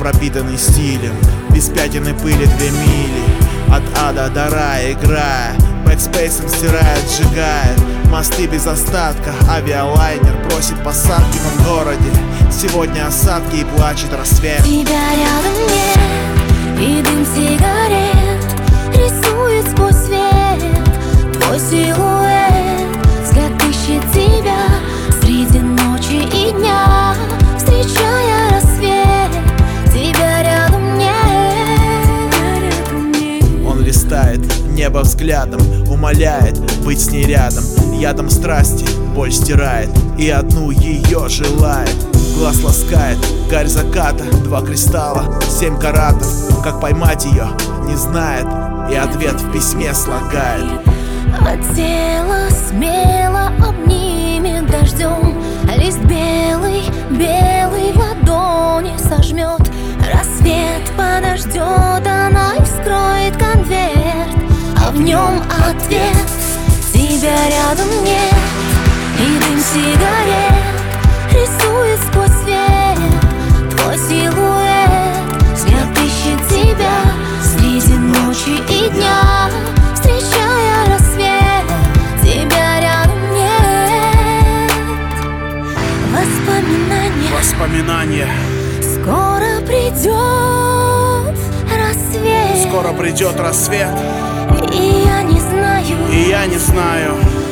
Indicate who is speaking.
Speaker 1: пропитанный стилем, без пятен и пыли 2 мили. От ада до рая играя, бэкспейсом стирает, сжигает мосты без остатка. Авиалайнер просит посадки в городе. Сегодня осадки и плачет рассвет.
Speaker 2: Тебя рядом нет, и дым сигарет рисует сквозь свет твой силуэт. Взгляд ищет тебя среди ночи и дня, встречая рассвет. Тебя рядом нет.
Speaker 1: Он листает небо взглядом, умоляет быть с ней рядом. Ядом страсти боль стирает и одну ее желает. Глаз ласкает гарь заката, 2 кристалла, 7 каратов. Как поймать ее, не знает, и ответ в письме слагает.
Speaker 2: От тела смело обнимет дождем, лист белый, белый в ладони сожмет. Рассвет подождет, она и вскроет конверт, а в нем ответ. Тебя рядом нет, и дым сигарет рисует сквозь свет твой силуэт. Взгляд ищет тебя среди ночи и дня, встречая рассвет. Тебя рядом нет.
Speaker 1: Воспоминания.
Speaker 2: Скоро придет рассвет.
Speaker 1: Скоро придет рассвет.
Speaker 2: И я не знаю,
Speaker 1: И я не знаю,